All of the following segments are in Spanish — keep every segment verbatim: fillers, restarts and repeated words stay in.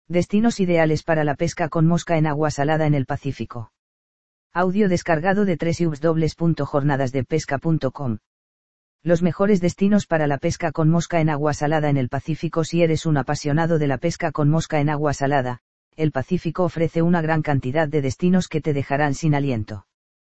Destinos ideales para la pesca con mosca en agua salada en el Pacífico. Audio descargado de doble u doble u doble u punto jornadas de pesca punto com. Los mejores destinos para la pesca con mosca en agua salada en el Pacífico. Si eres un apasionado de la pesca con mosca en agua salada, el Pacífico ofrece una gran cantidad de destinos que te dejarán sin aliento.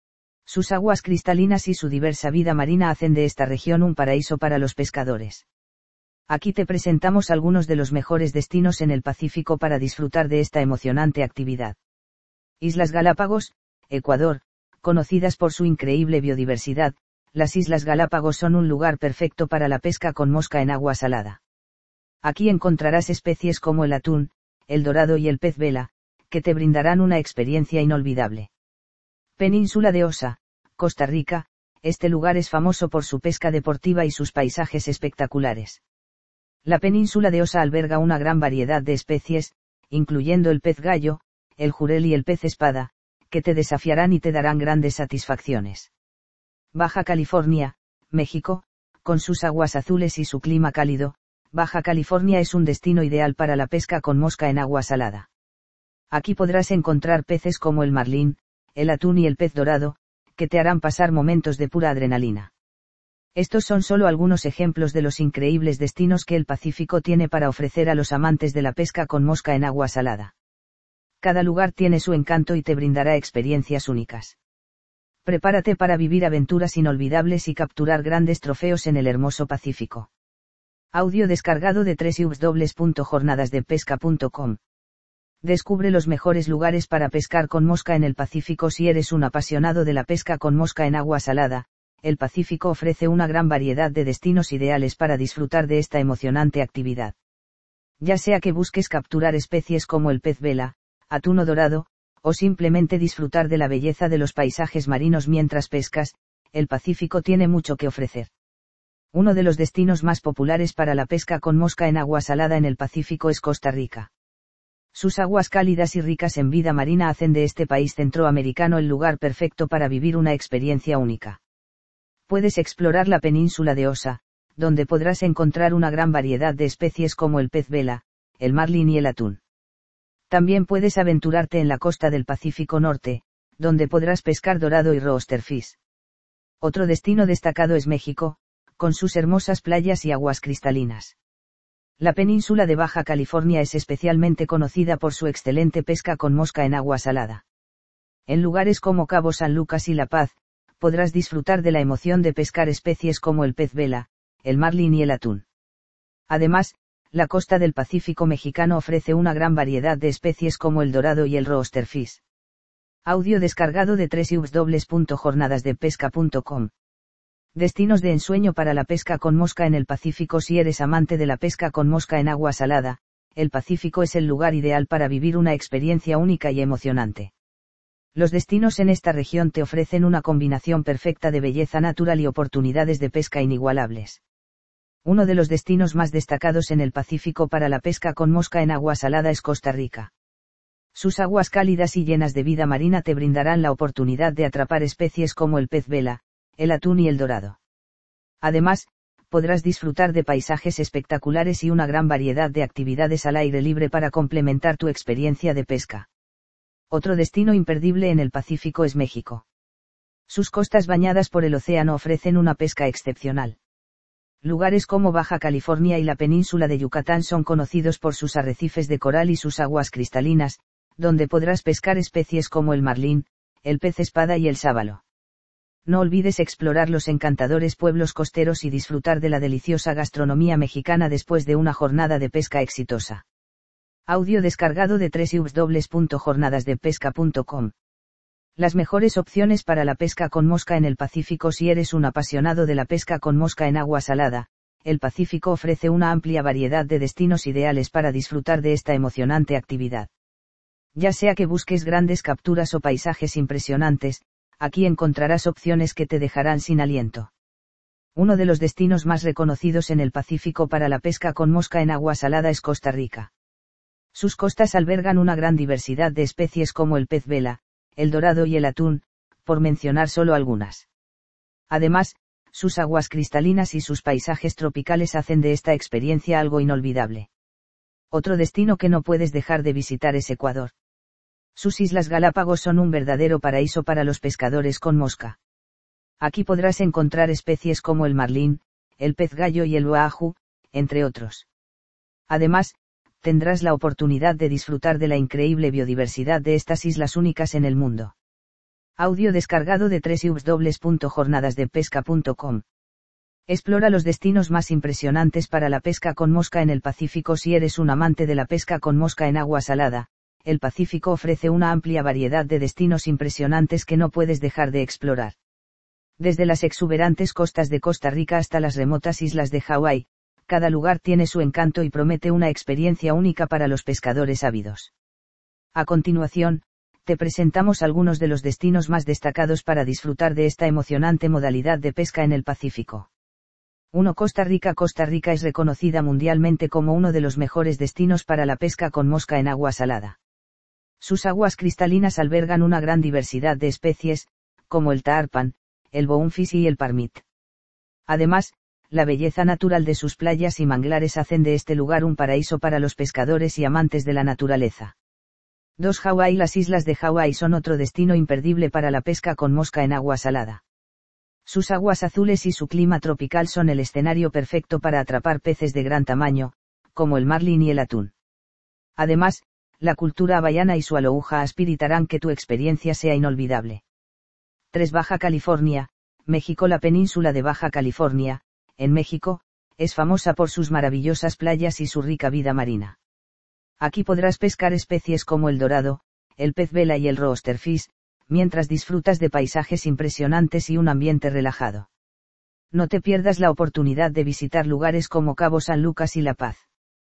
Sus aguas cristalinas y su diversa vida marina hacen de esta región un paraíso para los pescadores. Aquí te presentamos algunos de los mejores destinos en el Pacífico para disfrutar de esta emocionante actividad. Islas Galápagos, Ecuador, conocidas por su increíble biodiversidad, las Islas Galápagos son un lugar perfecto para la pesca con mosca en agua salada. Aquí encontrarás especies como el atún, el dorado y el pez vela, que te brindarán una experiencia inolvidable. Península de Osa, Costa Rica, este lugar es famoso por su pesca deportiva y sus paisajes espectaculares. La península de Osa alberga una gran variedad de especies, incluyendo el pez gallo, el jurel y el pez espada, que te desafiarán y te darán grandes satisfacciones. Baja California, México, con sus aguas azules y su clima cálido, Baja California es un destino ideal para la pesca con mosca en agua salada. Aquí podrás encontrar peces como el marlín, el atún y el pez dorado, que te harán pasar momentos de pura adrenalina. Estos son solo algunos ejemplos de los increíbles destinos que el Pacífico tiene para ofrecer a los amantes de la pesca con mosca en agua salada. Cada lugar tiene su encanto y te brindará experiencias únicas. Prepárate para vivir aventuras inolvidables y capturar grandes trofeos en el hermoso Pacífico. Audio descargado de doble u doble u doble u punto jornadas de pesca punto com. Descubre los mejores lugares para pescar con mosca en el Pacífico. Si eres un apasionado de la pesca con mosca en agua salada, el Pacífico ofrece una gran variedad de destinos ideales para disfrutar de esta emocionante actividad. Ya sea que busques capturar especies como el pez vela, atún o dorado, o simplemente disfrutar de la belleza de los paisajes marinos mientras pescas, el Pacífico tiene mucho que ofrecer. Uno de los destinos más populares para la pesca con mosca en agua salada en el Pacífico es Costa Rica. Sus aguas cálidas y ricas en vida marina hacen de este país centroamericano el lugar perfecto para vivir una experiencia única. Puedes explorar la península de Osa, donde podrás encontrar una gran variedad de especies como el pez vela, el marlín y el atún. También puedes aventurarte en la costa del Pacífico Norte, donde podrás pescar dorado y roosterfish. Otro destino destacado es México, con sus hermosas playas y aguas cristalinas. La península de Baja California es especialmente conocida por su excelente pesca con mosca en agua salada. En lugares como Cabo San Lucas y La Paz, podrás disfrutar de la emoción de pescar especies como el pez vela, el marlín y el atún. Además, la costa del Pacífico mexicano ofrece una gran variedad de especies como el dorado y el roosterfish. Audio descargado de doble u doble u doble u punto jornadas de pesca punto com. Destinos de ensueño para la pesca con mosca en el Pacífico. Si eres amante de la pesca con mosca en agua salada, el Pacífico es el lugar ideal para vivir una experiencia única y emocionante. Los destinos en esta región te ofrecen una combinación perfecta de belleza natural y oportunidades de pesca inigualables. Uno de los destinos más destacados en el Pacífico para la pesca con mosca en agua salada es Costa Rica. Sus aguas cálidas y llenas de vida marina te brindarán la oportunidad de atrapar especies como el pez vela, el atún y el dorado. Además, podrás disfrutar de paisajes espectaculares y una gran variedad de actividades al aire libre para complementar tu experiencia de pesca. Otro destino imperdible en el Pacífico es México. Sus costas bañadas por el océano ofrecen una pesca excepcional. Lugares como Baja California y la península de Yucatán son conocidos por sus arrecifes de coral y sus aguas cristalinas, donde podrás pescar especies como el marlín, el pez espada y el sábalo. No olvides explorar los encantadores pueblos costeros y disfrutar de la deliciosa gastronomía mexicana después de una jornada de pesca exitosa. Audio descargado de doble u doble u doble u punto jornadas de pesca punto com. Las mejores opciones para la pesca con mosca en el Pacífico. Si eres un apasionado de la pesca con mosca en agua salada, el Pacífico ofrece una amplia variedad de destinos ideales para disfrutar de esta emocionante actividad. Ya sea que busques grandes capturas o paisajes impresionantes, aquí encontrarás opciones que te dejarán sin aliento. Uno de los destinos más reconocidos en el Pacífico para la pesca con mosca en agua salada es Costa Rica. Sus costas albergan una gran diversidad de especies como el pez vela, el dorado y el atún, por mencionar solo algunas. Además, sus aguas cristalinas y sus paisajes tropicales hacen de esta experiencia algo inolvidable. Otro destino que no puedes dejar de visitar es Ecuador. Sus Islas Galápagos son un verdadero paraíso para los pescadores con mosca. Aquí podrás encontrar especies como el marlín, el pez gallo y el uahu, entre otros. Además, tendrás la oportunidad de disfrutar de la increíble biodiversidad de estas islas únicas en el mundo. Audio descargado de doble u doble u doble u punto jornadas de pesca punto com. Explora los destinos más impresionantes para la pesca con mosca en el Pacífico. Si eres un amante de la pesca con mosca en agua salada, el Pacífico ofrece una amplia variedad de destinos impresionantes que no puedes dejar de explorar. Desde las exuberantes costas de Costa Rica hasta las remotas islas de Hawái, cada lugar tiene su encanto y promete una experiencia única para los pescadores ávidos. A continuación, te presentamos algunos de los destinos más destacados para disfrutar de esta emocionante modalidad de pesca en el Pacífico. uno. Costa Rica. Costa Rica es reconocida mundialmente como uno de los mejores destinos para la pesca con mosca en agua salada. Sus aguas cristalinas albergan una gran diversidad de especies, como el tarpán, el bonefish y el parmit. Además, la belleza natural de sus playas y manglares hacen de este lugar un paraíso para los pescadores y amantes de la naturaleza. dos. Hawái. Las islas de Hawái son otro destino imperdible para la pesca con mosca en agua salada. Sus aguas azules y su clima tropical son el escenario perfecto para atrapar peces de gran tamaño, como el marlin y el atún. Además, la cultura hawaiana y su aloha spirit harán que tu experiencia sea inolvidable. tres. Baja California, México. La península de Baja California, en México, es famosa por sus maravillosas playas y su rica vida marina. Aquí podrás pescar especies como el dorado, el pez vela y el roosterfish, mientras disfrutas de paisajes impresionantes y un ambiente relajado. No te pierdas la oportunidad de visitar lugares como Cabo San Lucas y La Paz.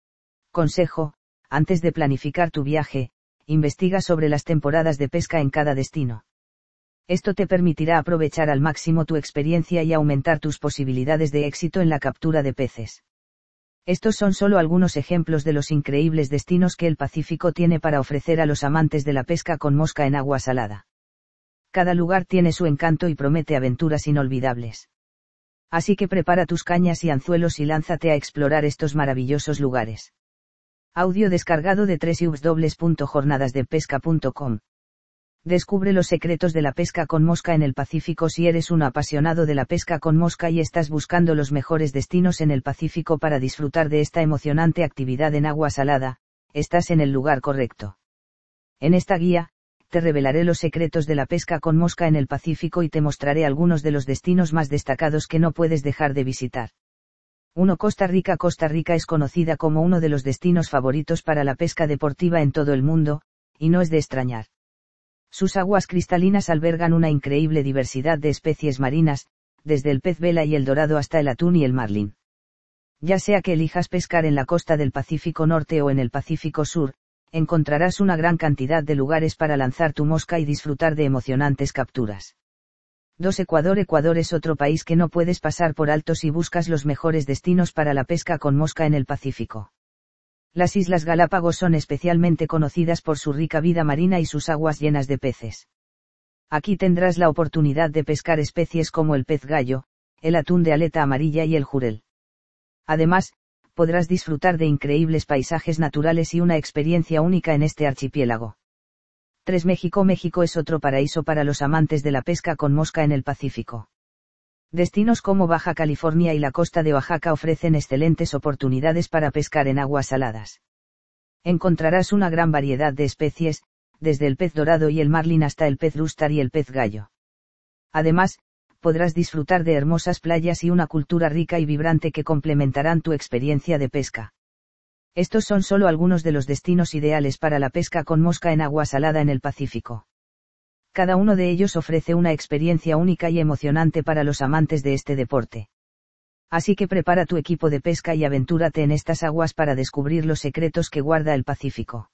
Consejo: antes de planificar tu viaje, investiga sobre las temporadas de pesca en cada destino. Esto te permitirá aprovechar al máximo tu experiencia y aumentar tus posibilidades de éxito en la captura de peces. Estos son solo algunos ejemplos de los increíbles destinos que el Pacífico tiene para ofrecer a los amantes de la pesca con mosca en agua salada. Cada lugar tiene su encanto y promete aventuras inolvidables. Así que prepara tus cañas y anzuelos y lánzate a explorar estos maravillosos lugares. Audio descargado de doble u doble u doble u punto jornadas de pesca punto com. Descubre los secretos de la pesca con mosca en el Pacífico. Si eres un apasionado de la pesca con mosca y estás buscando los mejores destinos en el Pacífico para disfrutar de esta emocionante actividad en agua salada, estás en el lugar correcto. En esta guía, te revelaré los secretos de la pesca con mosca en el Pacífico y te mostraré algunos de los destinos más destacados que no puedes dejar de visitar. uno. Costa Rica. Costa Rica es conocida como uno de los destinos favoritos para la pesca deportiva en todo el mundo, y no es de extrañar. Sus aguas cristalinas albergan una increíble diversidad de especies marinas, desde el pez vela y el dorado hasta el atún y el marlin. Ya sea que elijas pescar en la costa del Pacífico Norte o en el Pacífico Sur, encontrarás una gran cantidad de lugares para lanzar tu mosca y disfrutar de emocionantes capturas. dos. Ecuador. Ecuador es otro país que no puedes pasar por alto si buscas los mejores destinos para la pesca con mosca en el Pacífico. Las Islas Galápagos son especialmente conocidas por su rica vida marina y sus aguas llenas de peces. Aquí tendrás la oportunidad de pescar especies como el pez gallo, el atún de aleta amarilla y el jurel. Además, podrás disfrutar de increíbles paisajes naturales y una experiencia única en este archipiélago. tres. México. México es otro paraíso para los amantes de la pesca con mosca en el Pacífico. Destinos como Baja California y la costa de Oaxaca ofrecen excelentes oportunidades para pescar en aguas saladas. Encontrarás una gran variedad de especies, desde el pez dorado y el marlin hasta el pez rústar y el pez gallo. Además, podrás disfrutar de hermosas playas y una cultura rica y vibrante que complementarán tu experiencia de pesca. Estos son solo algunos de los destinos ideales para la pesca con mosca en agua salada en el Pacífico. Cada uno de ellos ofrece una experiencia única y emocionante para los amantes de este deporte. Así que prepara tu equipo de pesca y aventúrate en estas aguas para descubrir los secretos que guarda el Pacífico.